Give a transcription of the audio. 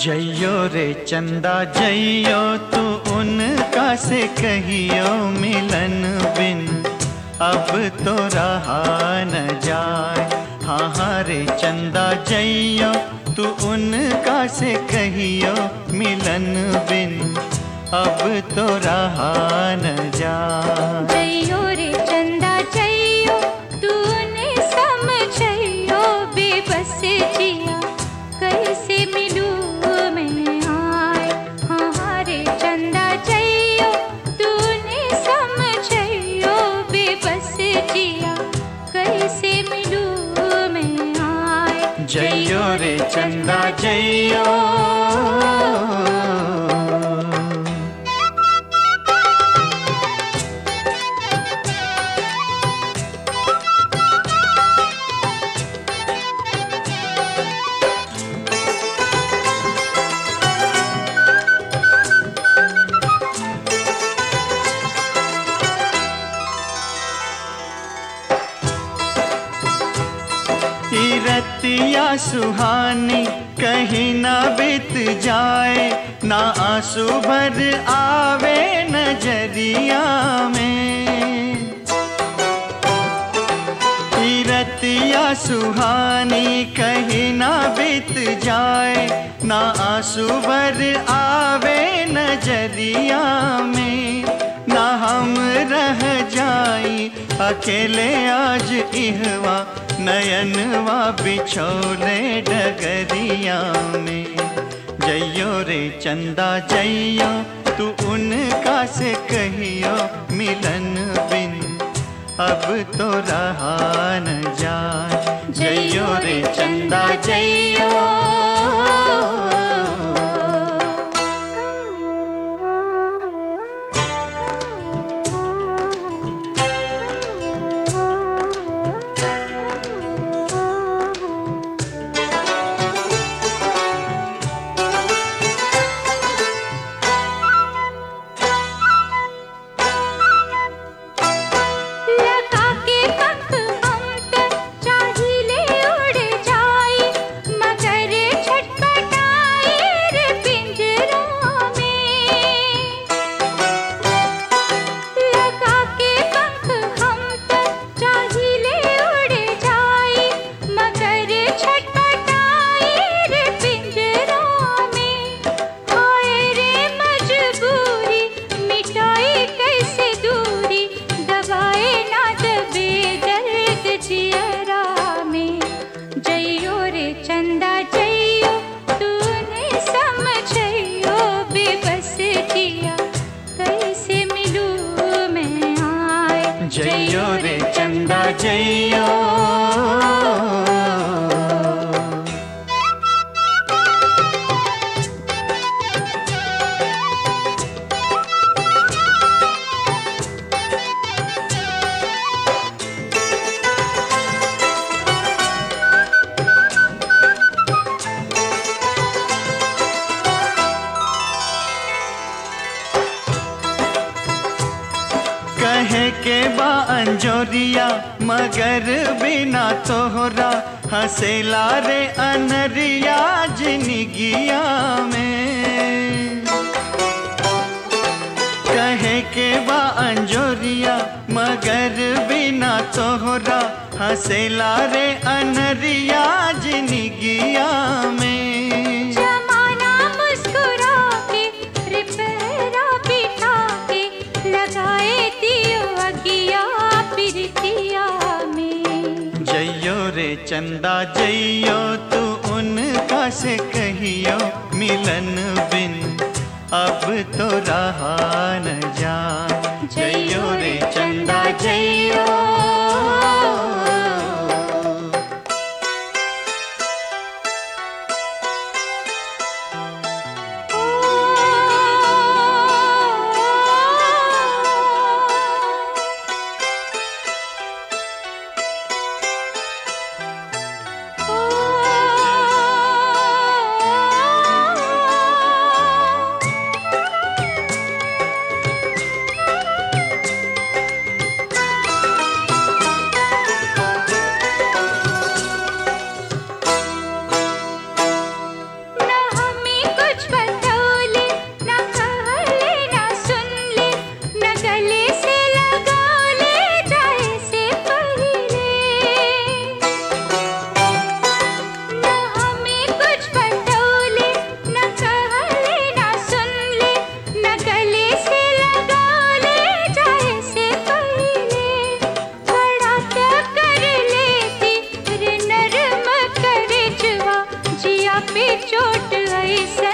जइयो रे चंदा जइयो तू उनका से कहियो मिलन बिन अब तो रहा न जाए। हाँ हाँ रे चंदा जइयो तू उनका से कहियो मिलन बिन अब तो रहा न जाए। जइयो रे चंदा जइयो तूने समझइयो बेबस जिया कैसे मिलूं मैं आए। हाँ हाँ रे चंदा जइयो तूने समझइयो बेबस जिया कैसे मिलूं मैं आए। जइयो रे चंदा जइयो। रतिया सुहानी कहीं ना बीत जाए, ना आंसू भर आवे नजरिया में। रतिया सुहानी कहीं ना बीत जाए, ना आंसू भर आवे नजरिया में। ना हम रह जाई अकेले आज इहवा, नयनवा बिछोले डगरिया में। जइयो रे चंदा जइयो तू उनका से कहियो मिलन बिन अब तो रहा न जाए। जइयो रे चंदा जइयो। जइयो रे चंदा जइयो। कहे के बा अंजोरिया मगर बिना तोहरा हंसेला रे अनरिया जिंदगिया में। कहे के बा अंजोरिया मगर बिना तोहरा हंसेला रे अनरिया जिंदगिया में। जइयो रे चंदा जइयो तू उनका से कहियो मिलन बिन अब तो रहा न जाए। जइयो रे चंदा जइयो। पे चोट ऐसा